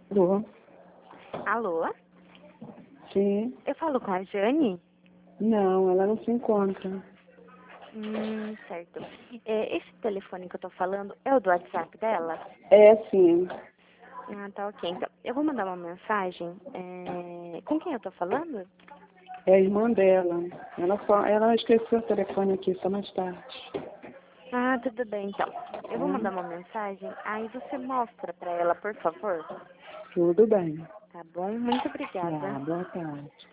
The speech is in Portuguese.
Alô? Alô? Sim. Eu falo com a Jane? Não, ela não se encontra. Certo. Esse telefone que eu tô falando é o do WhatsApp dela? É, sim. Ah, tá ok. Então, eu vou mandar uma mensagem. Com quem eu tô falando? É a irmã dela. Ela esqueceu o telefone aqui só mais tarde. Ah, tudo bem, então. Eu vou mandar Tá? uma mensagem, aí você mostra pra ela, por favor. Tudo bem. Tá bom? Muito obrigada. Tá, boa tarde.